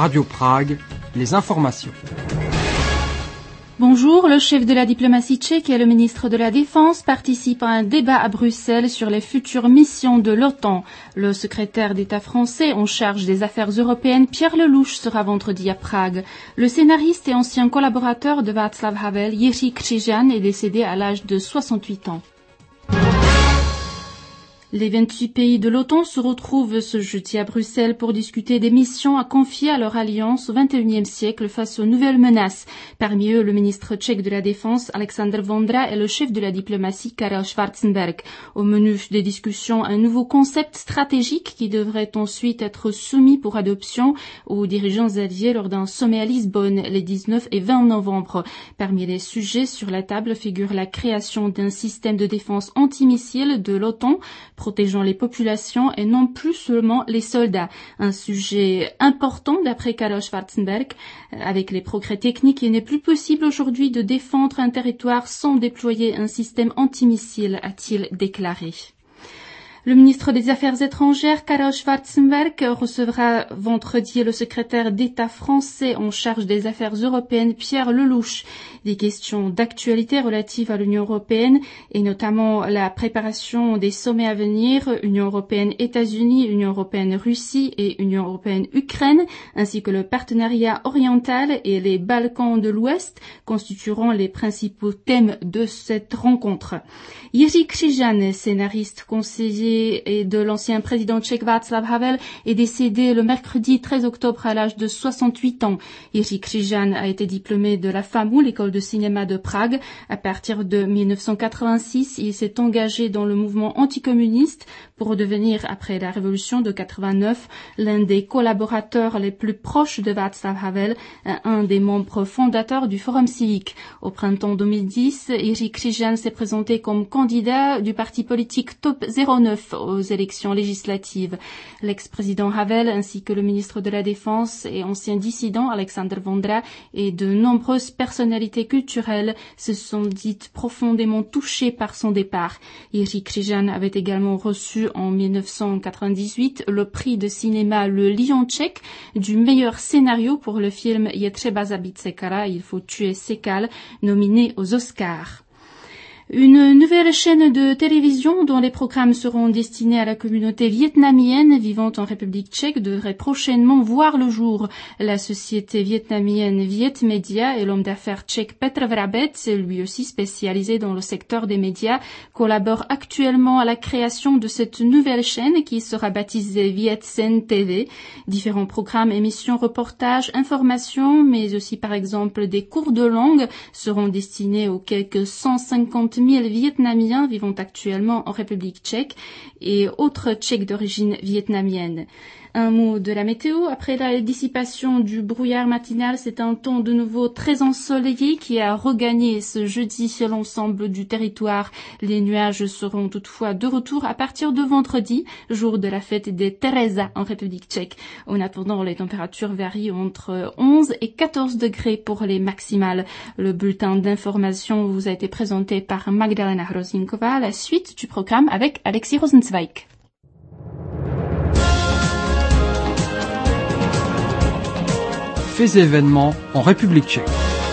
Radio Prague, les informations. Bonjour, le chef de la diplomatie tchèque et le ministre de la Défense participent à un débat à Bruxelles sur les futures missions de l'OTAN. Le secrétaire d'État français en charge des affaires européennes, Pierre Lelouch, sera vendredi à Prague. Le scénariste et ancien collaborateur de Václav Havel, Jiří Křižan, est décédé à l'âge de 68 ans. Les 28 pays de l'OTAN se retrouvent ce jeudi à Bruxelles pour discuter des missions à confier à leur alliance au XXIe siècle face aux nouvelles menaces. Parmi eux, le ministre tchèque de la Défense, Alexander Vondra, et le chef de la diplomatie, Karel Schwarzenberg. Au menu des discussions, un nouveau concept stratégique qui devrait ensuite être soumis pour adoption aux dirigeants alliés lors d'un sommet à Lisbonne les 19 et 20 novembre. Parmi les sujets sur la table figure la création d'un système de défense antimissile de l'OTAN, protégeant les populations et non plus seulement les soldats. Un sujet important d'après Karel Schwarzenberg. Avec les progrès techniques, il n'est plus possible aujourd'hui de défendre un territoire sans déployer un système antimissile, a-t-il déclaré. Le ministre des Affaires étrangères, Karel Schwarzenberg, recevra vendredi le secrétaire d'État français en charge des affaires européennes, Pierre Lelouch. Des questions d'actualité relatives à l'Union européenne et notamment la préparation des sommets à venir, Union européenne-États-Unis, Union européenne-Russie et Union européenne-Ukraine, ainsi que le partenariat oriental et les Balkans de l'Ouest constitueront les principaux thèmes de cette rencontre. Jiří Křižan, scénariste, conseiller et de l'ancien président tchèque Václav Havel, est décédé le mercredi 13 octobre à l'âge de 68 ans. Jiří Křižan a été diplômé de la FAMU, l'école de cinéma de Prague. À partir de 1986, il s'est engagé dans le mouvement anticommuniste pour devenir, après la révolution de 89, l'un des collaborateurs les plus proches de Václav Havel, un des membres fondateurs du Forum civique. Au printemps 2010, Jiří Křižan s'est présenté comme candidat du parti politique Top 09 aux élections législatives. L'ex-président Havel ainsi que le ministre de la Défense et ancien dissident Alexander Vondra et de nombreuses personnalités culturelles se sont dites profondément touchées par son départ. Jiří Křižan avait également reçu en 1998 le prix de cinéma Le Lion tchèque du meilleur scénario pour le film Je třeba zabít Sekala, il faut tuer Sekal, nominé aux Oscars. Une nouvelle chaîne de télévision dont les programmes seront destinés à la communauté vietnamienne vivant en République tchèque devrait prochainement voir le jour. La société vietnamienne Viet Media et l'homme d'affaires tchèque Petr Vrabec, lui aussi spécialisé dans le secteur des médias, collaborent actuellement à la création de cette nouvelle chaîne qui sera baptisée Viet Sen TV. Différents programmes, émissions, reportages, informations, mais aussi par exemple des cours de langue seront destinés aux quelques 150 000 Vietnamiens vivant actuellement en République tchèque et autres Tchèques d'origine vietnamienne. Un mot de la météo. Après la dissipation du brouillard matinal, c'est un temps de nouveau très ensoleillé qui a regagné ce jeudi sur l'ensemble du territoire. Les nuages seront toutefois de retour à partir de vendredi, jour de la fête des Teresa en République tchèque. En attendant, les températures varient entre 11 et 14 degrés pour les maximales. Le bulletin d'information vous a été présenté par Magdalena Hrozinkova. La suite du programme avec Alexis Rosenzweig. Faits et événements en République tchèque.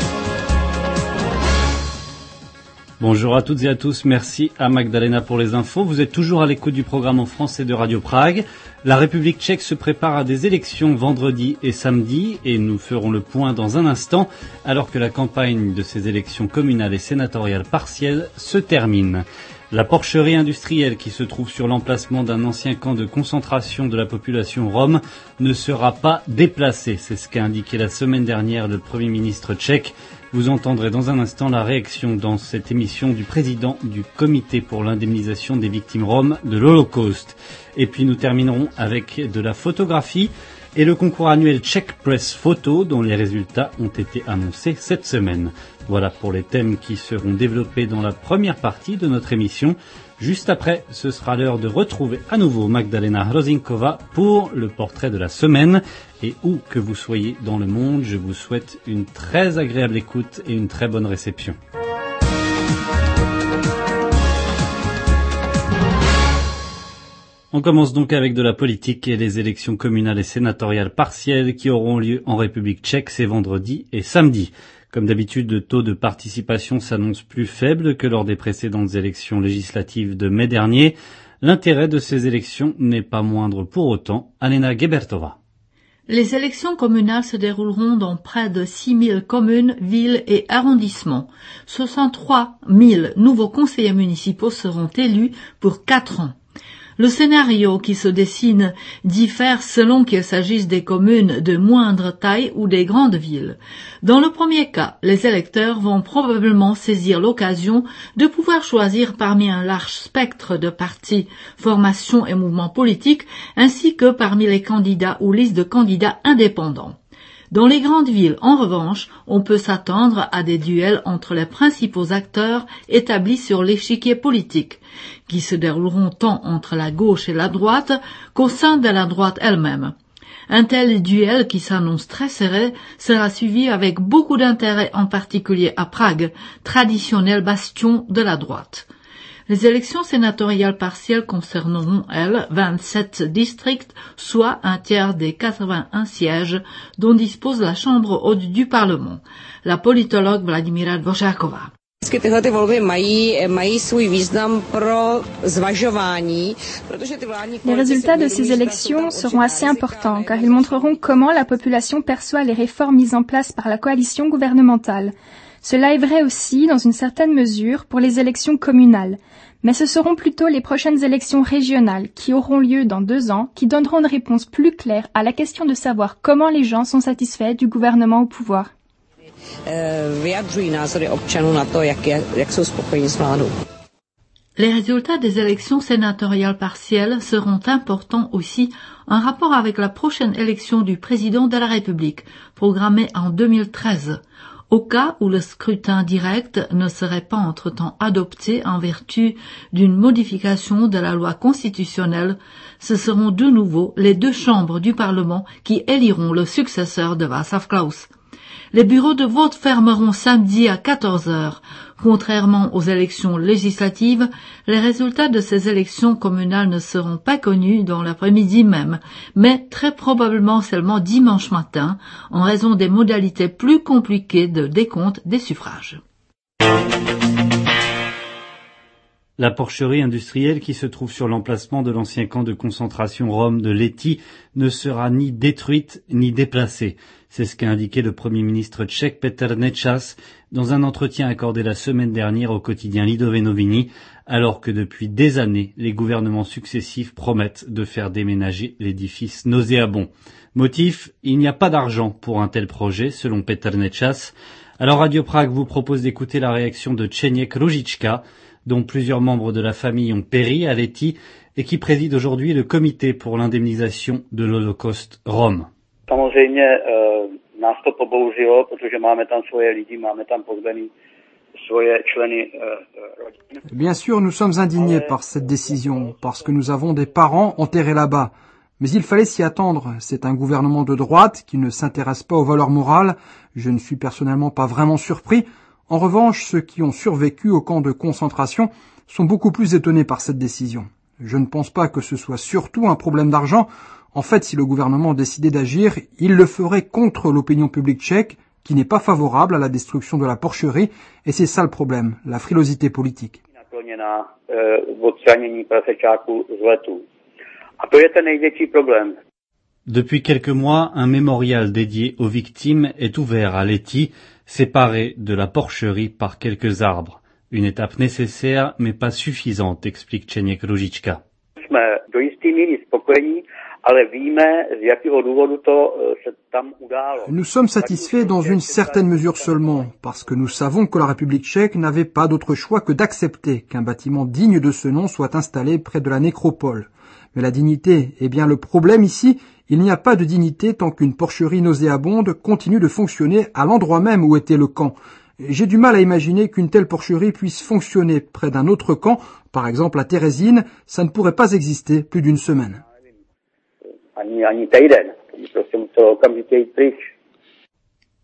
Bonjour à toutes et à tous, merci à Magdalena pour les infos. Vous êtes toujours à l'écoute du programme en français de Radio Prague. La République tchèque se prépare à des élections vendredi et samedi et nous ferons le point dans un instant alors que la campagne de ces élections communales et sénatoriales partielles se termine. La porcherie industrielle qui se trouve sur l'emplacement d'un ancien camp de concentration de la population rome ne sera pas déplacée. C'est ce qu'a indiqué la semaine dernière le Premier ministre tchèque. Vous entendrez dans un instant la réaction dans cette émission du président du comité pour l'indemnisation des victimes roms de l'Holocauste. Et puis nous terminerons avec de la photographie et le concours annuel Czech Press Photo dont les résultats ont été annoncés cette semaine. Voilà pour les thèmes qui seront développés dans la première partie de notre émission. Juste après, ce sera l'heure de retrouver à nouveau Magdalena Hrozinkova pour le portrait de la semaine. Et où que vous soyez dans le monde, je vous souhaite une très agréable écoute et une très bonne réception. On commence donc avec de la politique et les élections communales et sénatoriales partielles qui auront lieu en République tchèque ces vendredi et samedi. Comme d'habitude, le taux de participation s'annonce plus faible que lors des précédentes élections législatives de mai dernier. L'intérêt de ces élections n'est pas moindre pour autant. Alena Gebertova. Les élections communales se dérouleront dans près de 6 000 communes, villes et arrondissements. 63 000 nouveaux conseillers municipaux seront élus pour 4 ans. Le scénario qui se dessine diffère selon qu'il s'agisse des communes de moindre taille ou des grandes villes. Dans le premier cas, les électeurs vont probablement saisir l'occasion de pouvoir choisir parmi un large spectre de partis, formations et mouvements politiques, ainsi que parmi les candidats ou listes de candidats indépendants. Dans les grandes villes, en revanche, on peut s'attendre à des duels entre les principaux acteurs établis sur l'échiquier politique, qui se dérouleront tant entre la gauche et la droite qu'au sein de la droite elle-même. Un tel duel qui s'annonce très serré sera suivi avec beaucoup d'intérêt, en particulier à Prague, traditionnel bastion de la droite. Les élections sénatoriales partielles concerneront, elles, 27 districts, soit un tiers des 81 sièges dont dispose la Chambre haute du Parlement. La politologue Vladimíra Dvořáková. Les résultats de ces élections seront assez importants car ils montreront comment la population perçoit les réformes mises en place par la coalition gouvernementale. Cela est vrai aussi, dans une certaine mesure, pour les élections communales. Mais ce seront plutôt les prochaines élections régionales, qui auront lieu dans 2 ans, qui donneront une réponse plus claire à la question de savoir comment les gens sont satisfaits du gouvernement au pouvoir. Les résultats des élections sénatoriales partielles seront importants aussi en rapport avec la prochaine élection du président de la République, programmée en 2013. Au cas où le scrutin direct ne serait pas entre-temps adopté en vertu d'une modification de la loi constitutionnelle, ce seront de nouveau les 2 chambres du Parlement qui éliront le successeur de Václav Klaus. Les bureaux de vote fermeront samedi à 14 heures. Contrairement aux élections législatives, les résultats de ces élections communales ne seront pas connus dans l'après-midi même, mais très probablement seulement dimanche matin, en raison des modalités plus compliquées de décompte des suffrages. La porcherie industrielle qui se trouve sur l'emplacement de l'ancien camp de concentration Rome de Lety ne sera ni détruite ni déplacée. C'est ce qu'a indiqué le Premier ministre tchèque Petr Nečas dans un entretien accordé la semaine dernière au quotidien Lidové noviny, alors que depuis des années, les gouvernements successifs promettent de faire déménager l'édifice nauséabond. Motif, il n'y a pas d'argent pour un tel projet, selon Petr Nečas. Alors Radio Prague vous propose d'écouter la réaction de Čeněk Růžička, dont plusieurs membres de la famille ont péri à Lety et qui préside aujourd'hui le comité pour l'indemnisation de l'Holocauste Rome. Samozřejmě nás to pobouřilo, protože máme tam svoje lidi, máme tam pozvaný svoje členy rodiny. Bien sûr, nous sommes indignés par cette décision, parce que nous avons des parents enterrés là-bas. Mais il fallait s'y attendre. C'est un gouvernement de droite qui ne s'intéresse pas aux valeurs morales. Je ne suis personnellement pas vraiment surpris. En revanche, ceux qui ont survécu au camp de concentration sont beaucoup plus étonnés par cette décision. Je ne pense pas que ce soit surtout un problème d'argent. En fait, si le gouvernement décidait d'agir, il le ferait contre l'opinion publique tchèque, qui n'est pas favorable à la destruction de la porcherie, et c'est ça le problème, la frilosité politique. Depuis quelques mois, un mémorial dédié aux victimes est ouvert à Lety, séparé de la porcherie par quelques arbres. Une étape nécessaire, mais pas suffisante, explique Čeněk Růžička. Nous sommes satisfaits dans une certaine mesure seulement, parce que nous savons que la République tchèque n'avait pas d'autre choix que d'accepter qu'un bâtiment digne de ce nom soit installé près de la nécropole. Mais la dignité est bien le problème ici. Il n'y a pas de dignité tant qu'une porcherie nauséabonde continue de fonctionner à l'endroit même où était le camp. J'ai du mal à imaginer qu'une telle porcherie puisse fonctionner près d'un autre camp, par exemple à Terezín. Ça ne pourrait pas exister plus d'une semaine.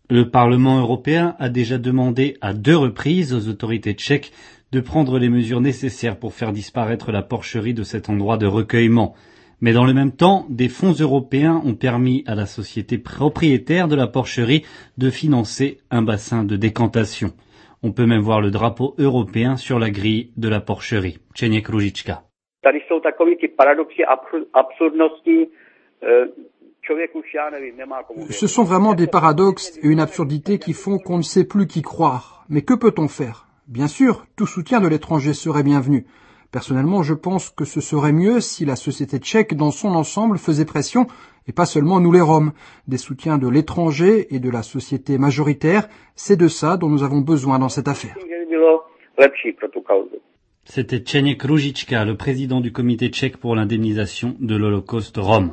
Le Parlement européen a déjà demandé à 2 reprises aux autorités tchèques de prendre les mesures nécessaires pour faire disparaître la porcherie de cet endroit de recueillement. Mais dans le même temps, des fonds européens ont permis à la société propriétaire de la porcherie de financer un bassin de décantation. On peut même voir le drapeau européen sur la grille de la porcherie. Čeněk Růžička. Tady jsou takový ty paradoxy, absurdnosti. Ce sont vraiment des paradoxes et une absurdité qui font qu'on ne sait plus qui croire. Mais que peut-on faire? Bien sûr, tout soutien de l'étranger serait bienvenu. Personnellement, je pense que ce serait mieux si la société tchèque dans son ensemble faisait pression, et pas seulement nous les Roms. Des soutiens de l'étranger et de la société majoritaire, c'est de ça dont nous avons besoin dans cette affaire. C'était Čeněk Růžička, le président du comité tchèque pour l'indemnisation de l'Holocauste Rome.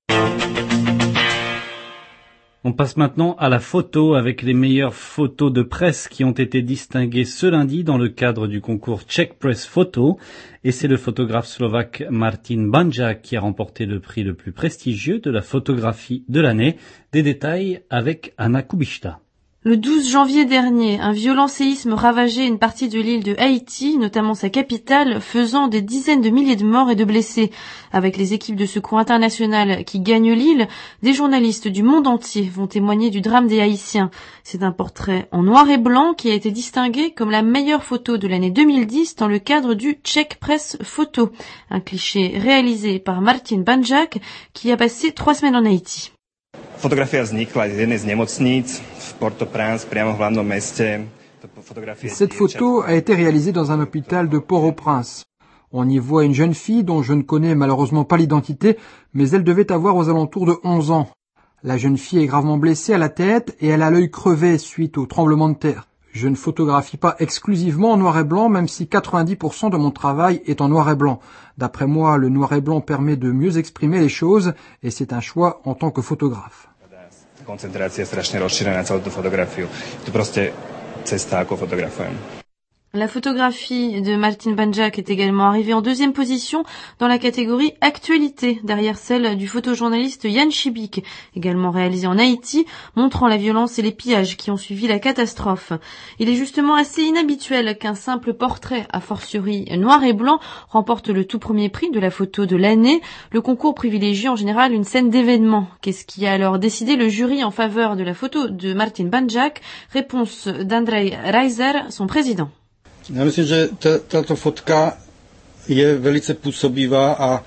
On passe maintenant à la photo avec les meilleures photos de presse qui ont été distinguées ce lundi dans le cadre du concours Czech Press Photo. Et c'est le photographe slovaque Martin Banjak qui a remporté le prix le plus prestigieux de la photographie de l'année. Des détails avec Anna Kubišta. Le 12 janvier dernier, un violent séisme ravageait une partie de l'île de Haïti, notamment sa capitale, faisant des dizaines de milliers de morts et de blessés. Avec les équipes de secours internationales qui gagnent l'île, des journalistes du monde entier vont témoigner du drame des Haïtiens. C'est un portrait en noir et blanc qui a été distingué comme la meilleure photo de l'année 2010 dans le cadre du Czech Press Photo. Un cliché réalisé par Martin Banjak qui a passé 3 semaines en Haïti. Fotografia vznikla z jednej z nemocníc v Port-au-Prince, priamo v hlavnom meste. Cette photo a été réalisée dans un hôpital de Port-au-Prince. On y voit une jeune fille dont je ne connais malheureusement pas l'identité, mais elle devait avoir aux alentours de 11 ans. La jeune fille est gravement blessée à la tête et elle a l'œil crevé suite au tremblement de terre. Je ne photographie pas exclusivement en noir et blanc, même si 90% de mon travail est en noir et blanc. D'après moi, le noir et blanc permet de mieux exprimer les choses et c'est un choix en tant que photographe. Koncentrácia je strašne rozšírená na celú tú fotografiu. To proste cesta, ako fotografujem. La photographie de Martin Banjak est également arrivée en 2e position dans la catégorie Actualité, derrière celle du photojournaliste Jan Šibík, également réalisée en Haïti, montrant la violence et les pillages qui ont suivi la catastrophe. Il est justement assez inhabituel qu'un simple portrait, a fortiori noir et blanc, remporte le tout premier prix de la photo de l'année. Le concours privilégie en général une scène d'événement. Qu'est-ce qui a alors décidé le jury en faveur de la photo de Martin Banjak? Réponse d'Andrej Reiser, son président. Já myslím, že tato fotka je velice působivá a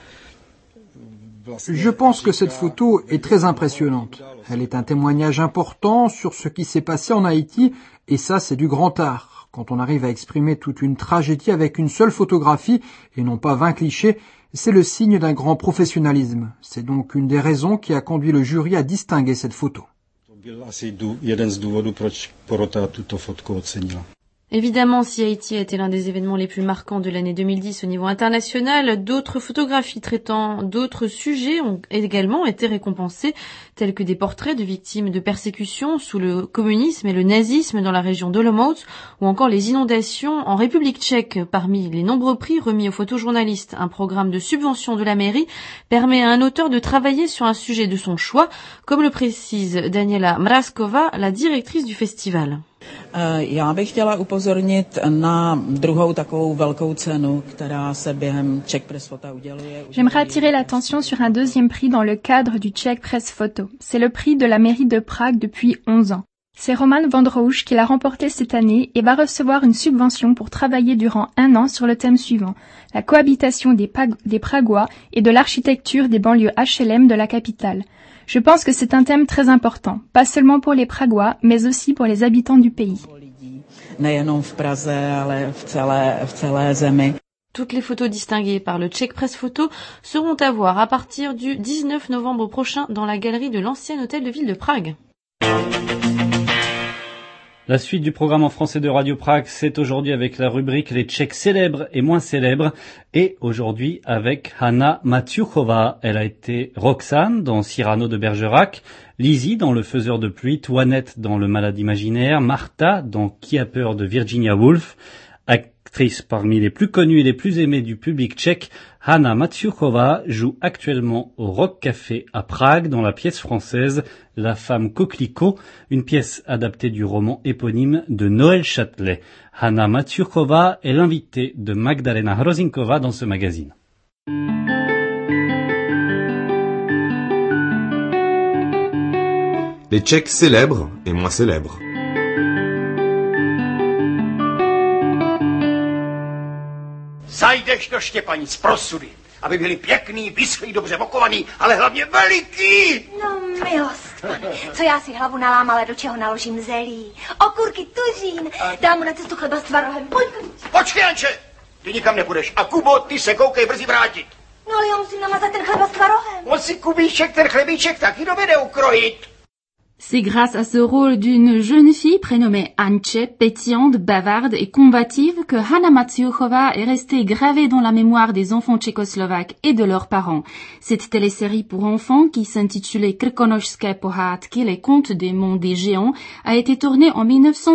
Je pense que cette photo est très impressionnante. Elle est un témoignage important sur ce qui s'est passé en Haïti et ça c'est du grand art. Quand on arrive à exprimer toute une tragédie avec une seule photographie et non pas 20 clichés, c'est le signe d'un grand professionnalisme. C'est donc une des raisons qui a conduit le jury à distinguer cette photo. To byl asi jeden z důvodů, proč porota tuto fotku ocenila. Évidemment, si Haïti a été l'un des événements les plus marquants de l'année 2010 au niveau international, d'autres photographies traitant d'autres sujets ont également été récompensées, telles que des portraits de victimes de persécutions sous le communisme et le nazisme dans la région d'Olomouc, ou encore les inondations en République tchèque. Parmi les nombreux prix remis aux photojournalistes, un programme de subvention de la mairie permet à un auteur de travailler sur un sujet de son choix, comme le précise Daniela Mrazkova, la directrice du festival. Já bych chtěla upozornit na druhou takovou velkou cenu, která se během Czech Press Photo uděluje. J'aimerais attirer l'attention sur un 2e prix dans le cadre du Czech Press Photo. C'est le prix de la mairie de Prague depuis 11 ans. C'est Roman Vandrouš qui l'a remporté cette année et va recevoir une subvention pour travailler durant 1 an sur le thème suivant, la cohabitation des Pragois et de l'architecture des banlieues HLM de la capitale. Je pense que c'est un thème très important, pas seulement pour les Pragois, mais aussi pour les habitants du pays. Toutes les photos distinguées par le Czech Press Photo seront à voir à partir du 19 novembre prochain dans la galerie de l'ancien hôtel de ville de Prague. La suite du programme en français de Radio Prague, c'est aujourd'hui avec la rubrique Les Tchèques célèbres et moins célèbres. Et aujourd'hui avec Hanna Matiuchova. Elle a été Roxane dans Cyrano de Bergerac, Lizzie dans Le Faiseur de pluie, Toinette dans Le Malade imaginaire, Martha dans Qui a peur de Virginia Woolf, Actrice parmi les plus connues et les plus aimées du public tchèque, Hana Maciuchová joue actuellement au Rock Café à Prague dans la pièce française La femme coquelicot, une pièce adaptée du roman éponyme de Noël Châtelet. Hana Maciuchová est l'invitée de Magdalena Hrozinkova dans ce magazine. Les Tchèques célèbres et moins célèbres. Zajdeš do Štěpanic pro sudy, aby byli pěkný, vyschlý, dobře okovaný, ale hlavně veliký. No milost, pane, co já si hlavu nalám, ale do čeho naložím zelí, okurky, tuřín, dám mu na cestu chleba s tvarohem, pojď. Počkej, Janče, ty nikam nepůjdeš a Kubo, ty se koukej brzy vrátit. No ale já musím namazat ten chleba s tvarohem. On si Kubíček ten chlebíček taky dovede ukrojit. C'est grâce à ce rôle d'une jeune fille prénommée Anche, pétillante, bavarde et combative, que Hana Maciuchová est restée gravée dans la mémoire des enfants tchécoslovaques et de leurs parents. Cette télésérie pour enfants, qui s'intitulait Krkonošské pohádky, les contes des monts des géants, a été tournée en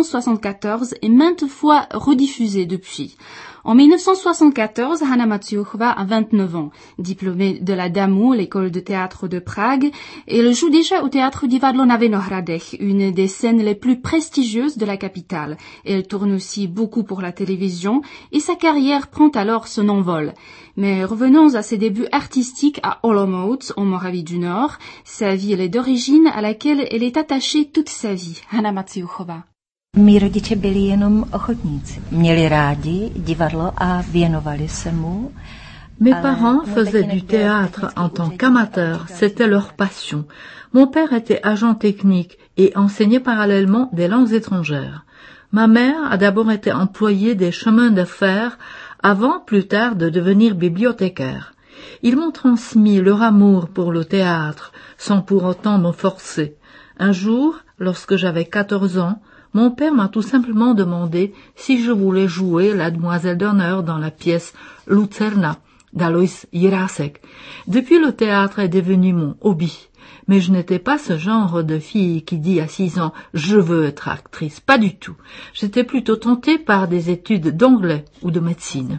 1974 et maintes fois rediffusée depuis. En 1974, Hana Maciuchová a 29 ans. Diplômée de la DAMU, l'école de théâtre de Prague, elle joue déjà au théâtre Divadlo na Vinohradech, une des scènes les plus prestigieuses de la capitale. Elle tourne aussi beaucoup pour la télévision et sa carrière prend alors son envol. Mais revenons à ses débuts artistiques à Olomouc, en Moravie du Nord, sa ville d'origine à laquelle elle est attachée toute sa vie. Hana Maciuchová. Mí rodiče byli jenom ochotníci. Měli rádi divadlo a věnovali se mu. Mes parents faisaient du théâtre en tant qu'amateurs, c'était leur passion. Mon père était agent technique et enseignait parallèlement des langues étrangères. Ma mère a d'abord été employée des chemins de fer avant plus tard de devenir bibliothécaire. Ils m'ont transmis leur amour pour le théâtre sans pour autant me forcer. Un jour, lorsque j'avais 14 ans, mon père m'a tout simplement demandé si je voulais jouer la demoiselle d'honneur dans la pièce Lucerna d'Alois Jirásek. Depuis, le théâtre est devenu mon hobby. Mais je n'étais pas ce genre de fille qui dit à 6 ans « je veux être actrice ». Pas du tout. J'étais plutôt tentée par des études d'anglais ou de médecine.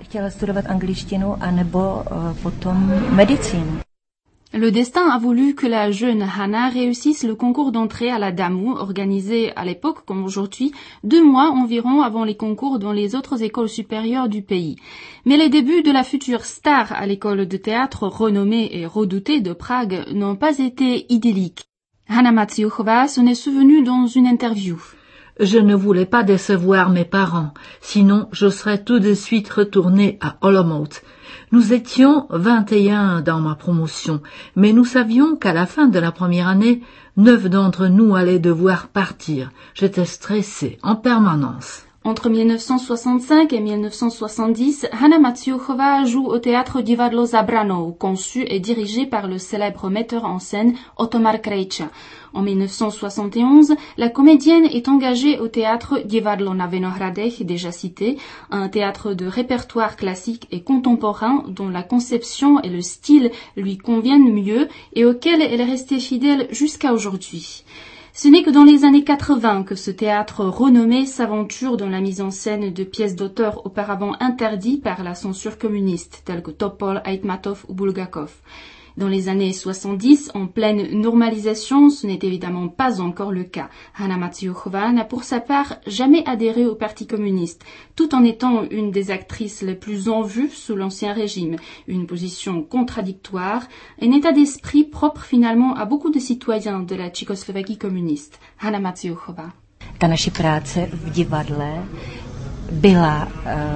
Le destin a voulu que la jeune Hana réussisse le concours d'entrée à la DAMU, organisé à l'époque comme aujourd'hui, 2 mois environ avant les concours dans les autres écoles supérieures du pays. Mais les débuts de la future star à l'école de théâtre renommée et redoutée de Prague n'ont pas été idylliques. Hana Maciuchová s'en est souvenue dans une interview. Je ne voulais pas décevoir mes parents, sinon je serais tout de suite retournée à Olomouc. Nous étions 21 dans ma promotion, mais nous savions qu'à la fin de la première année, 9 d'entre nous allaient devoir partir. J'étais stressée en permanence. Entre 1965 et 1970, Hana Maciuchová joue au théâtre Divadlo Zabrano, conçu et dirigé par le célèbre metteur en scène Otomar Krejča. En 1971, la comédienne est engagée au théâtre Divadlo na Vinohradech, déjà cité, un théâtre de répertoire classique et contemporain dont la conception et le style lui conviennent mieux et auquel elle est restée fidèle jusqu'à aujourd'hui. Ce n'est que dans les années 80 que ce théâtre renommé s'aventure dans la mise en scène de pièces d'auteurs auparavant interdites par la censure communiste, telles que Topol, Aitmatov ou Bulgakov. Dans les années 70, en pleine normalisation, ce n'est évidemment pas encore le cas. Hana Maciuchová n'a pour sa part jamais adhéré au Parti communiste, tout en étant une des actrices les plus en vue sous l'Ancien Régime, une position contradictoire, un état d'esprit propre finalement à beaucoup de citoyens de la Tchécoslovaquie communiste. Hana Maciuchová. Ta naše práce v divadle byla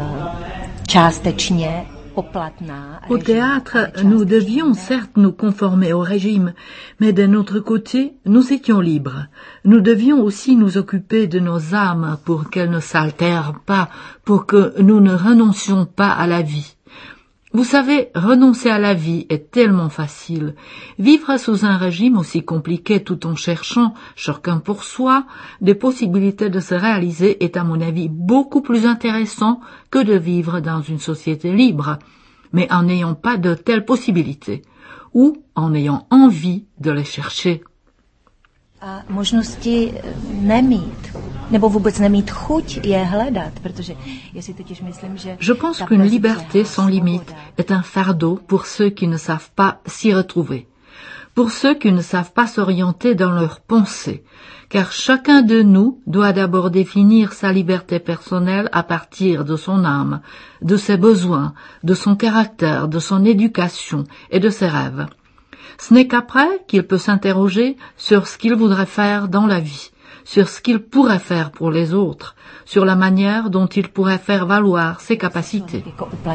částečně. Au théâtre, nous devions certes nous conformer au régime, mais d'un autre côté, nous étions libres. Nous devions aussi nous occuper de nos âmes pour qu'elles ne s'altèrent pas, pour que nous ne renoncions pas à la vie. Vous savez, renoncer à la vie est tellement facile. Vivre sous un régime aussi compliqué tout en cherchant, chacun pour soi, des possibilités de se réaliser est à mon avis beaucoup plus intéressant que de vivre dans une société libre, mais en n'ayant pas de telles possibilités, ou en ayant envie de les chercher. A možnosti nemít Je pense qu'une liberté sans limite est un fardeau pour ceux qui ne savent pas s'y retrouver, pour ceux qui ne savent pas s'orienter dans leurs pensées, car chacun de nous doit d'abord définir sa liberté personnelle à partir de son âme, de ses besoins, de son caractère, de son éducation et de ses rêves. Ce n'est qu'après qu'il peut s'interroger sur ce qu'il voudrait faire dans la vie, sur ce qu'il pourrait faire pour les autres, sur la manière dont il pourrait faire valoir ses capacités.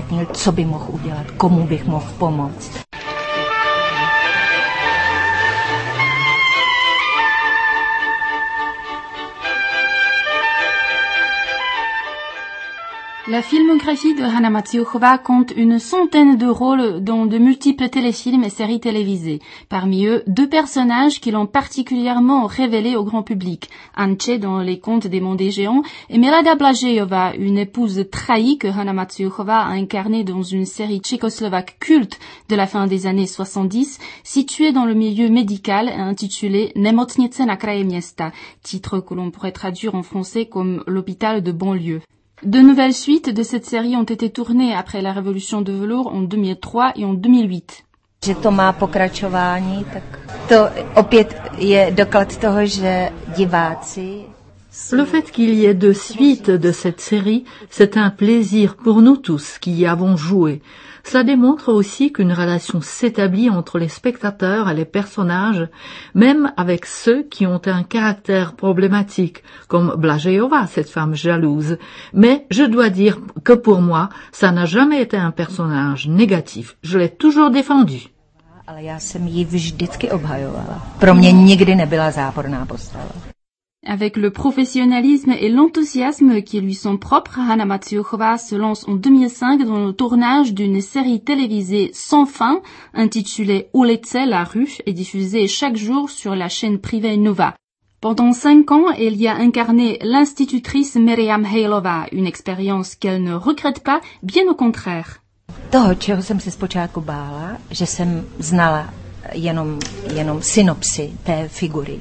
La filmographie de Hana Matsiukhova compte une centaine de rôles dans de multiples téléfilms et séries télévisées. Parmi eux, 2 personnages qui l'ont particulièrement révélé au grand public. Anche dans Les Contes des Mondes Géants et Milada Blažejová, une épouse trahie que Hana Matsiukhova a incarnée dans une série tchécoslovaque culte de la fin des années 70, située dans le milieu médical et intitulée Nemocnice na kraji města, titre que l'on pourrait traduire en français comme l'hôpital de banlieue. De nouvelles suites de cette série ont été tournées après la révolution de velours en 2003 et en 2008. Že to má pokračování, tak to opět je doklad toho, že diváci... Le fait qu'il y ait 2 suites de cette série, c'est un plaisir pour nous tous qui y avons joué. Cela démontre aussi qu'une relation s'établit entre les spectateurs et les personnages, même avec ceux qui ont un caractère problématique, comme Blažejová, cette femme jalouse. Mais je dois dire que pour moi, ça n'a jamais été un personnage négatif. Je l'ai toujours défendu. Ale já jsem ji vždycky obhajovala. Pro mě nikdy nebyla záporná postava. Avec le professionnalisme et l'enthousiasme qui lui sont propres, Hana Matsiukhova se lance en 2005 dans le tournage d'une série télévisée sans fin, intitulée Ulice, la rue, et diffusée chaque jour sur la chaîne privée Nova. Pendant 5 ans, elle y a incarné l'institutrice Miriam Hejlová, une expérience qu'elle ne regrette pas, bien au contraire. Toho, čeho jsem se zpočátku bála, že jsem znala jenom synopsy té figury.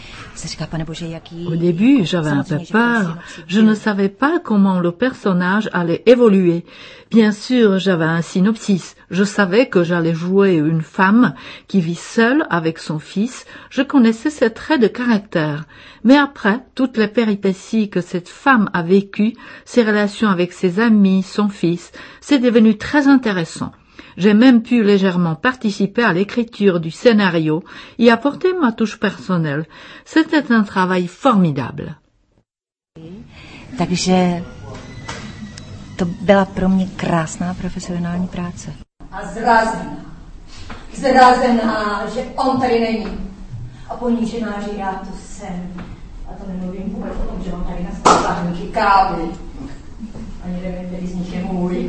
Au début, j'avais un peu peur. Je ne savais pas comment le personnage allait évoluer. Bien sûr, j'avais un synopsis. Je savais que j'allais jouer une femme qui vit seule avec son fils. Je connaissais ses traits de caractère. Mais après, toutes les péripéties que cette femme a vécues, ses relations avec ses amis, son fils, c'est devenu très intéressant. J'ai même pu légèrement participer à l'écriture du scénario et apporter ma touche personnelle. C'était un travail formidable. Takže to byla pro mě krásná profesionální práce. A zrazená, že on tady není. A ponížená, že já tu jsem. A to nemluvím vůbec o tom, že on tady nastavil lahníky kávy. Ani nevím, který z nich je můj.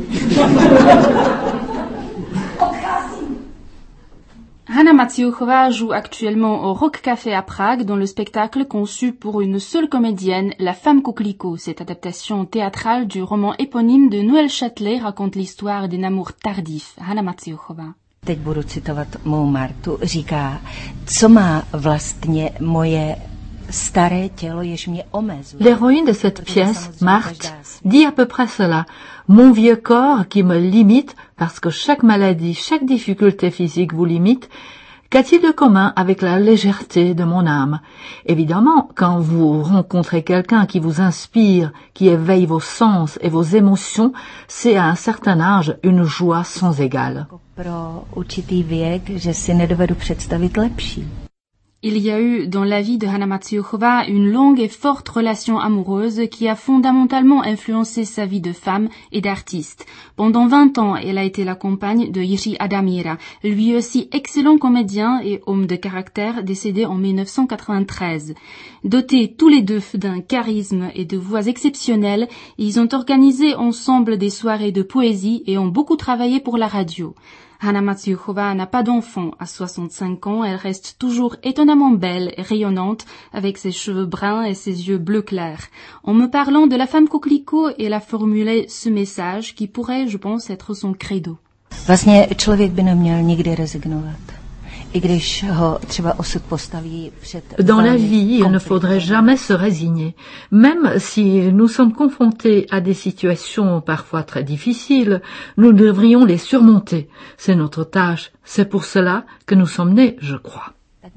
Hana Matsiukhova joue actuellement au Rock Café à Prague dans le spectacle conçu pour une seule comédienne, La Femme Coquelicot. Cette adaptation théâtrale du roman éponyme de Noël Châtelet raconte l'histoire d'un amour tardif. Hana Matsiukhova. Teď budu citovat mou Martu. Říká, co má vlastně moje staré tělo, jež mě omezuje. L'héroïne de cette pièce, Marthe, dit à peu près cela. Mon vieux corps qui me limite, parce que chaque maladie, chaque difficulté physique vous limite, qu'a-t-il de commun avec la légèreté de mon âme? Évidemment, quand vous rencontrez quelqu'un qui vous inspire, qui éveille vos sens et vos émotions, c'est à un certain âge une joie sans égale. Pro určitý věk, že si nedovedu představit lepší. Il y a eu dans la vie de Hana Matsiukhova une longue et forte relation amoureuse qui a fondamentalement influencé sa vie de femme et d'artiste. Pendant 20 ans, elle a été la compagne de Jiří Adamíra, lui aussi excellent comédien et homme de caractère décédé en 1993. Dotés tous les deux d'un charisme et de voix exceptionnelles, ils ont organisé ensemble des soirées de poésie et ont beaucoup travaillé pour la radio. Hana Matsiukhova n'a pas d'enfant. À 65 ans, elle reste toujours étonnamment belle et rayonnante avec ses cheveux bruns et ses yeux bleu clair. En me parlant de La Femme Coquelicot, elle a formulé ce message qui pourrait, je pense, être son credo. Vlastně člověk by neměl nikdy rezignovat. Dans la vie, il ne faudrait jamais se résigner. Même si nous sommes confrontés à des situations parfois très difficiles, nous devrions les surmonter. C'est notre tâche. C'est pour cela que nous sommes nés, je crois.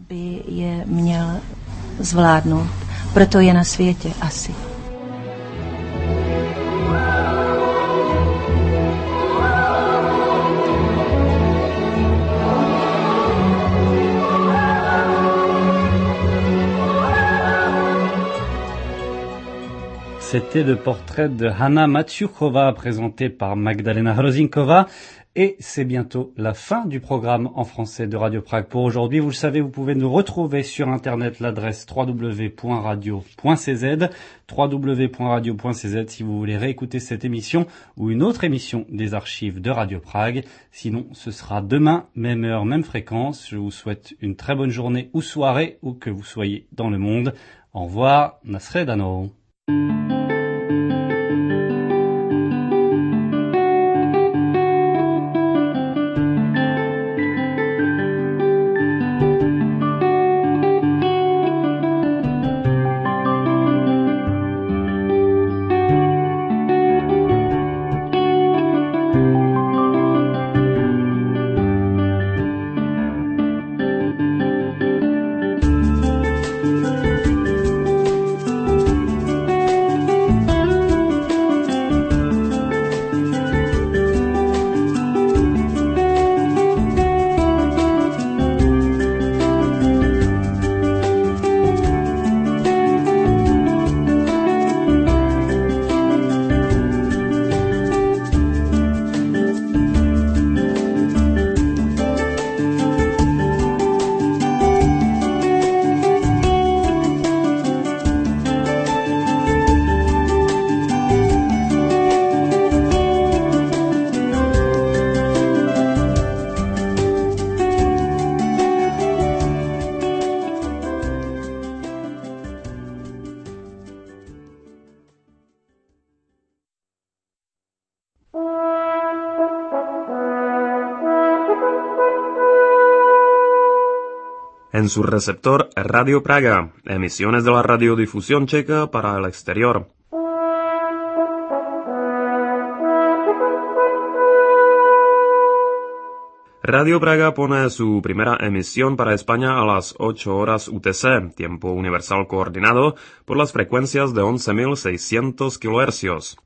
Proto je na světě asi. C'était le portrait de Hanna Maciuchova présenté par Magdalena Hrozinkova. Et c'est bientôt la fin du programme en français de Radio Prague pour aujourd'hui. Vous le savez, vous pouvez nous retrouver sur Internet, l'adresse www.radio.cz, www.radio.cz si vous voulez réécouter cette émission ou une autre émission des archives de Radio Prague. Sinon, ce sera demain, même heure, même fréquence. Je vous souhaite une très bonne journée ou soirée, où que vous soyez dans le monde. Au revoir, Nasredano. En su receptor Radio Praga, emisiones de la radiodifusión checa para el exterior. Radio Praga pone su primera emisión para España a las 8 horas UTC, tiempo universal coordinado, por las frecuencias de 11.600 kHz.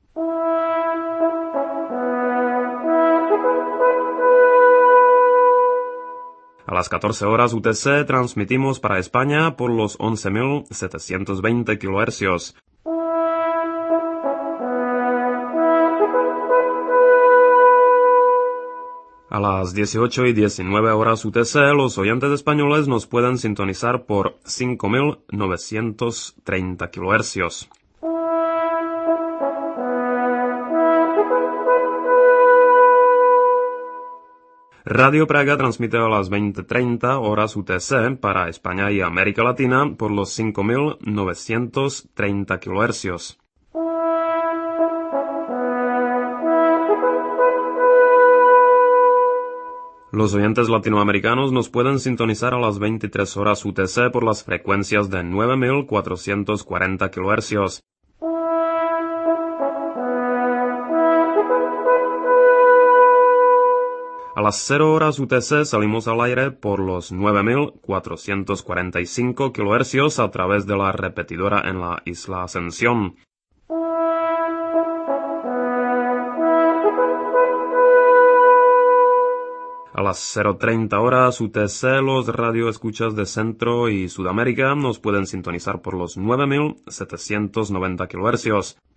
A las 14 horas UTC transmitimos para España por los 11.720 kHz. A las 18 y 19 horas UTC, los oyentes españoles nos pueden sintonizar por 5.930 kHz. Radio Praga transmite a las 20:30 horas UTC para España y América Latina por los 5.930 kHz. Los oyentes latinoamericanos nos pueden sintonizar a las 23 horas UTC por las frecuencias de 9.440 kHz. A las 0 horas UTC salimos al aire por los 9.445 kHz a través de la repetidora en la isla Ascensión. A las 0:30 horas UTC, los radioescuchas de Centro y Sudamérica nos pueden sintonizar por los 9.790 kHz.